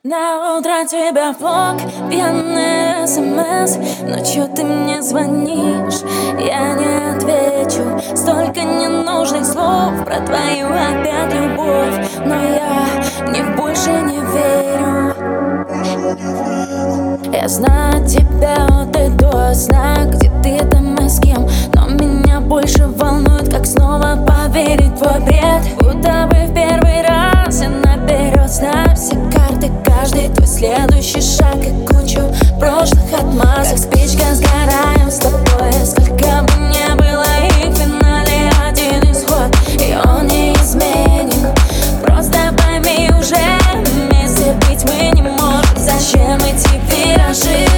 На утро тебя в блог, пьяный СМС. Ночью ты мне звонишь, я не отвечу. Столько ненужных слов про твою опять любовь, но я в них больше не верю. Я знаю тебя от и до сна, где ты там и с кем, но меня больше волнует, как снова поверить в твой бред. Будто бы в первый раз я наперед знаю все карты, каждый твой следующий шаг и кучу прошлых отмазок. Как спичка сгораем с тобой, сколько бы не было их, в финале один исход, и он неизменен. Просто пойми уже, вместе быть мы не можем. Зачем эти виражи?